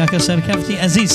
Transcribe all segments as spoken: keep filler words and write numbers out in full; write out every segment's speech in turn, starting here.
کاکە سەرکەفتی ئەزیز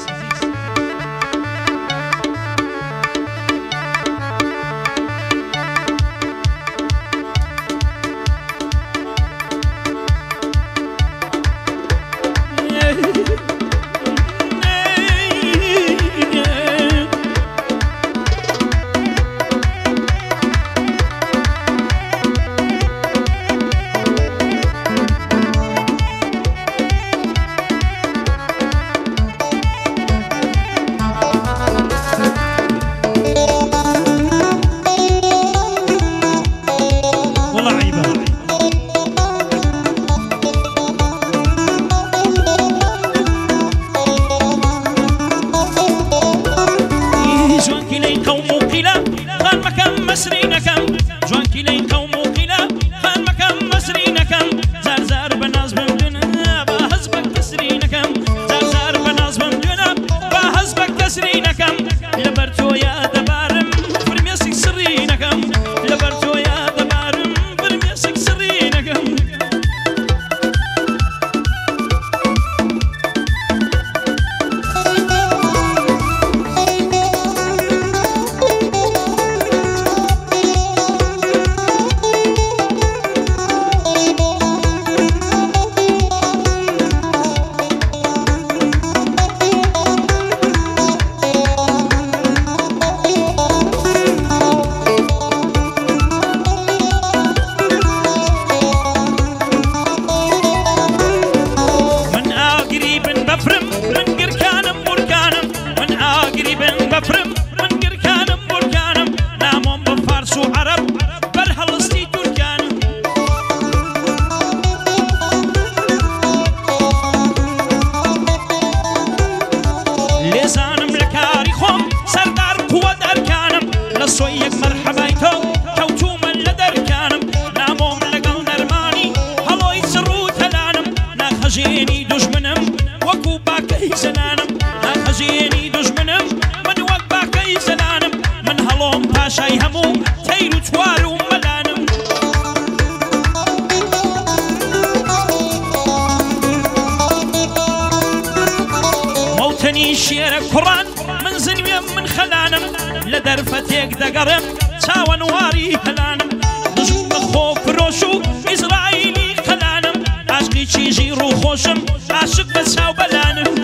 شێرە کوڕان من زنوێم من خەلانم لە دەرفەتێک دەگەڕێم چاوەنواری هەلانم دژم بە خۆ فرۆش و ئیزرائیلی خەلانم عاشقی چیژی ڕووخۆشم عاشق بە چاو بەلانم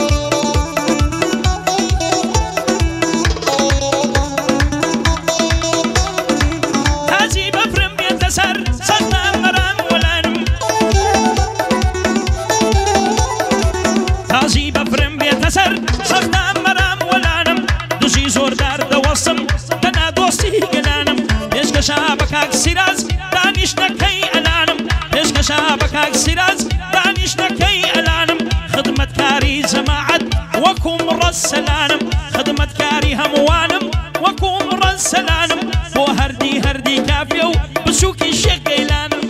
تازی بەفرم بێتە سەر سەردان بەران وەلانم تازی بەفرم بێتە سەر سەردان بەرام وەلانم دژی زۆردار دەوەسم تەنا دۆستی گەلانم پێشکەشا بە کاک سیراز دانیشتەکەی ئەلانم پێشکەشا بە کاک سیراز دانیشتەکەی ئەلانم خدمەتکاری جەماعەت وەکوم ڕەسەلانم خدمەتکاری هەمووانم وەکوم ڕەسەلانم بۆ هەردی هەردی کافێ و بچووکی شێخ گەیلانم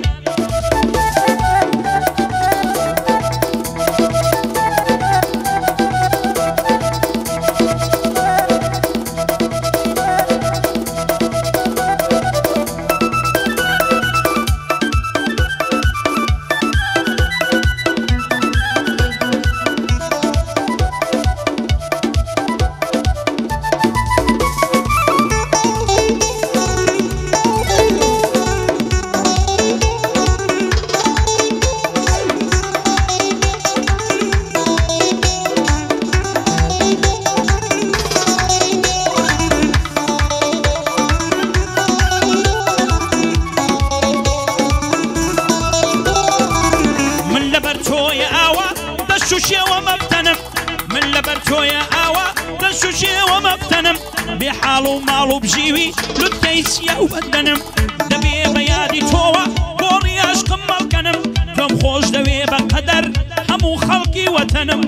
بحالو مالو بجيوي لبكيسيا وبدنم دبي بيادي توا قوري عشق مالكنم كم خوش دوي بقدر همو خلقي وتنم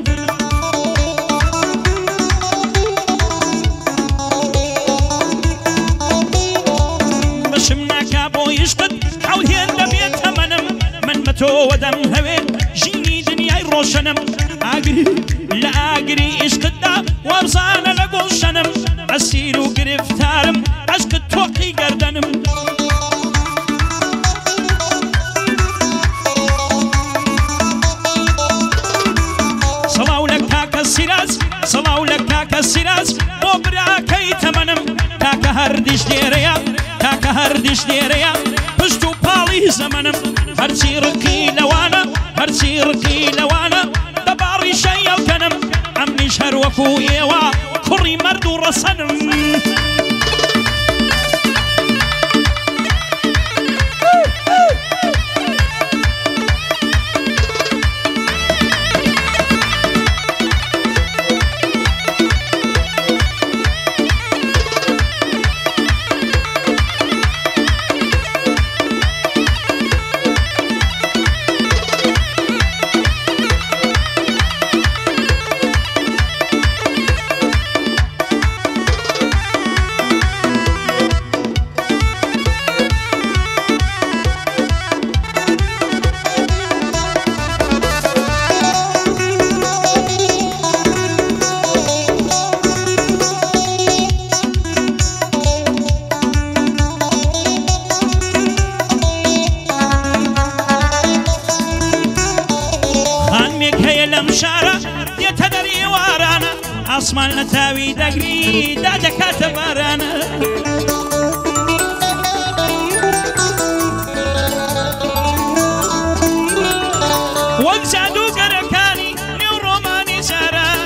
بشمنا كابو يشقد حوهين دبي تمنم من متو ودم هوين جيني دنياي روشنم اقري لا اقري اشقدا وابصانا لقول شنم أسير وقرفتارم عشق التوقي قردنم صلاة هەردیش دێرەیە تاکە هەردیش دێرەیە پشت و پاڵی زەمەنم هەرچی ڕقی لەوانە هەرچی ڕقی لەوانە دەباڕی شەیەڵکەنم ئەمنیش هەر وەکو ئێوە کوڕی مەرد و ڕەسەنم ئاسمان لە تاوی دەگری دادەکاتە بارانە وەک جادوگەرەکانی نێو ڕۆمانی جاران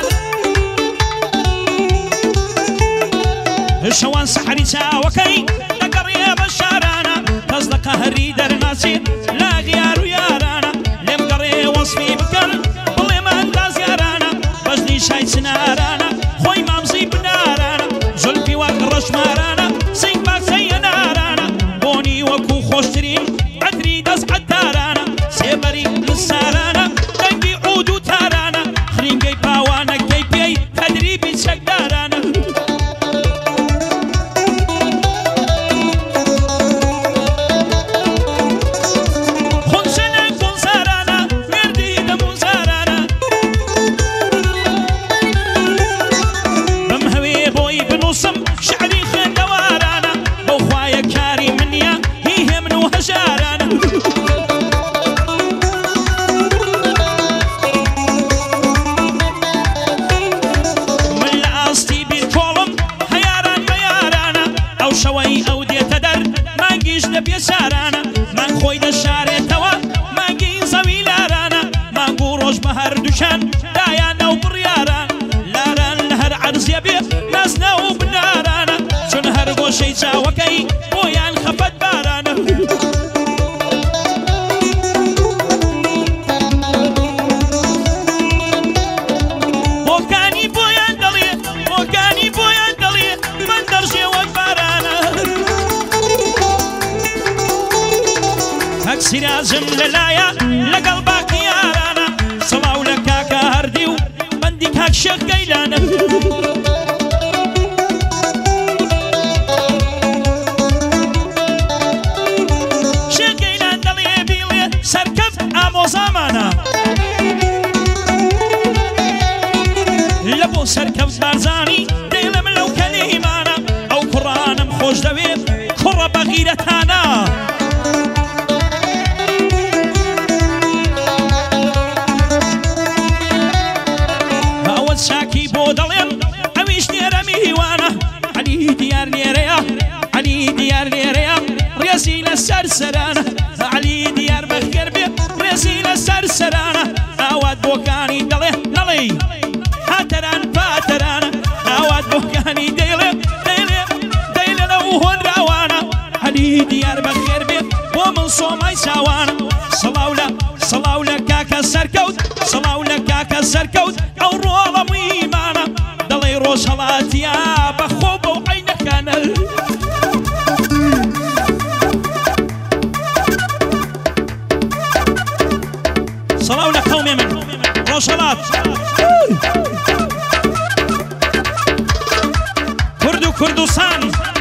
شەوان سەحری چاوەکەی دەگەڕێ بە شارانە کەس لە قەهەری دەرناچێت لا غیار و یارانە لێم گەڕێ وەسفی بکەن بڵێمە ئەنداز یارانە بەژنی شای چنارانە خۆی مامزی بنارانە زولفی وەک ڕەشمارانە سنگ باکسەیە نارانە بۆنی وەکو خۆشترین عەتری دەست عەتارانە سێبەری لسارانە دەنگی عود و تارانە خرینگەی پاوانەکەی پێی تەدریبی چەکدارانە سیرازم لەلایە لەگەڵ باقی یارانە سەڵاو لە کاکە هەردی و بەندی کاک شێخ گەیلانە شێخ گەیلان دەڵێ بیڵێ سەرکەفت ئامۆزامانە لە بۆ سەرکەفت بارزانی دەیڵێم لەو کەلیمانە ئەو کوڕانم خۆش دەوێت کوڕە بەغیرەتانە شاکی بۆ دەڵێم ئەویش نێرە میوانە عەلی دیار لێرەیە عەلی دیار لێرەیە ڕێزی لەسەر سەرانە عەلی دیار بەخێر بێ ڕێزی لەسەر سەرانە ئاوات بۆکانی دەڵێ نەڵێ هاتەران پاتەرانە ئاوات بۆکانی دەیڵێ دەیڵێ دەیڵێ لەو هۆنراوانە عەلی دیار بەخێر بێ بۆ من سۆمای چاوانە سەڵاو لە سەڵاو لە کاکە سەرکەوت سەڵاو لە کاکە سەرکەوت ئەو ڕۆڵە مویمانە دەڵێ ڕۆژ هەڵاتیا بەخۆ بەو عەینەکانە سەڵاو لە قەومێ من ڕۆژ هەڵات کورد و کوردستان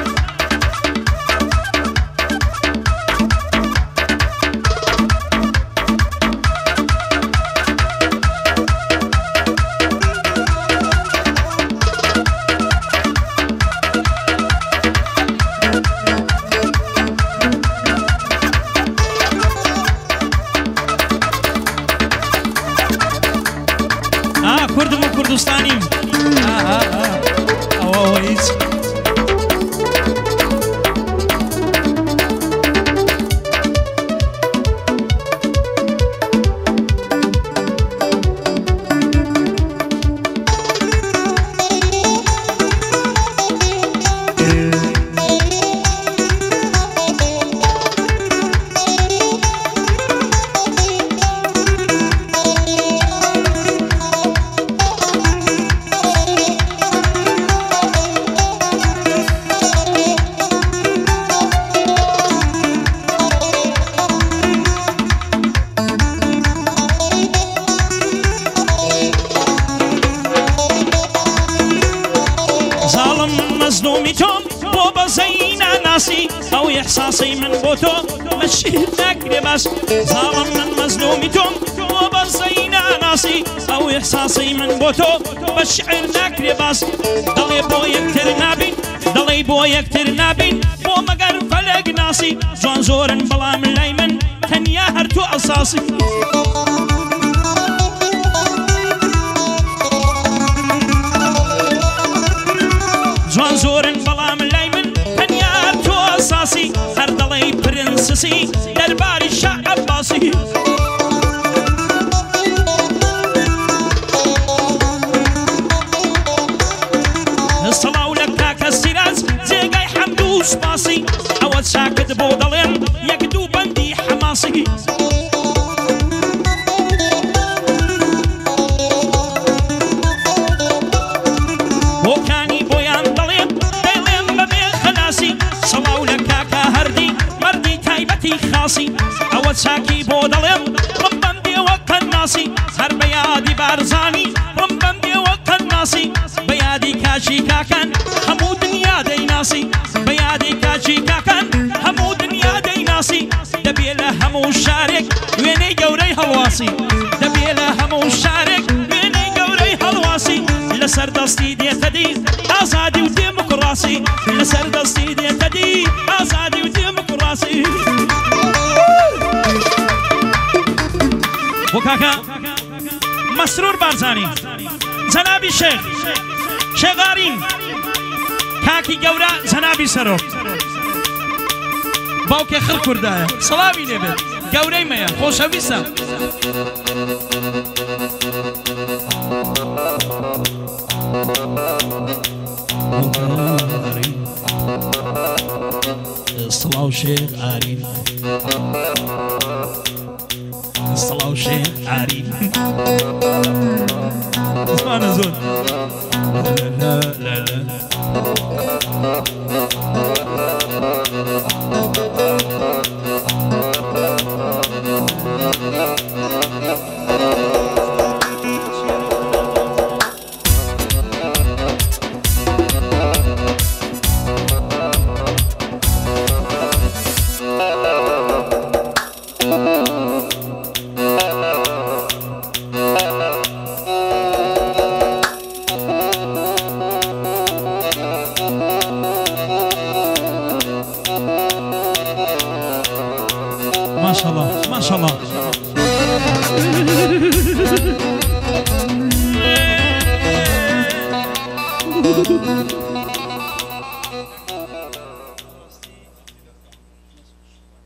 كردم وكردستانيم آه آه آه أو أو إيش مظلومی تۆم بۆ بەزەی ناناسی ئەو ئیحساسی من بۆ تۆ بە شیر ناکرێ باس زاڵم من مەزلومی تۆم بۆ بەزەی ناناسی ئەو ئیحساسی من بۆ تۆ بە شعر ناکرێ باس دەڵێ بۆ یەکتر نابین دەڵێ بۆ یەکتر نابین بۆ مەگەر فەلەک ناسی جوان زۆرن بەڵام لای من تەنیا هەرتۆ ئەساسی جوان زۆرن بەڵام لای من تەنیا هەرتۆ ئەساسی هەر دەڵێ پرنسسی دەرباری شا عەباسی سەڵاو لە کاکە سیراج جێگای حەمد و سوپاسی ئەوەت شاکت بۆ دەڵێن یەک دوو بەندی حەماسی بۆکانی بۆیان دەڵێن دەڵێن بەبێ خەلاسی سەڵاو لە کاکە هەردی مەردی تایبەتی خاسی ئەوەت شاکی بۆ دەڵێن ڕم بەم بێوە قەناسی هەر بە یادی بارزانی ڕم بەم بێوە قەناسی بە یادی کاچی کاکەن هەموو دنیا دەیناسی بە یادی کاچی کاکەن هەموو دنیا دەیناسی دەبێ لە هەموو شارێک وێنەی گەورەی هەڵواسی دەبێ لە هەموو شارێک وێنەی گەورەی هەڵواسی لەسەر دەستی دێتە دی ئازادی و دێموکڕاسی لەسەر دەستی دێتە دی ئازادی و دێموکڕاسی بۆ کاکە مەسرور بارزانی جەنابی شێخ شێغارین کاکی گەورە جەنابی سەرۆک باوکێ خڕ کوردایە سەڵامی لێبێت گەورەی مەیە خۆشەویستە سڵاو شێخ ئارین سڵاو شێخ ئارین زمانە زۆر ما شاء الله ما شاء الله